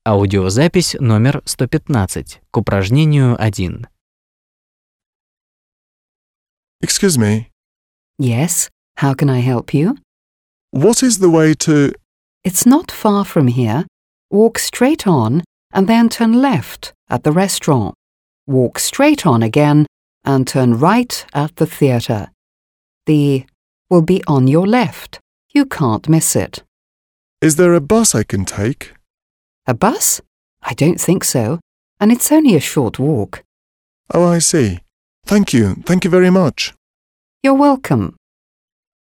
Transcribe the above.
Аудиозапись номер 115 к упражнению 1. Excuse me, Yes, how can I help you? what is the way to... It's not far from here. Walk straight on and then turn left at the restaurant. Walk straight on again and turn right at the theatre. The will be on your left. You can't miss it. Is there a bus I can take? A bus? I don't think so. And it's only a short walk. Oh, I see. Thank you very much. You're welcome.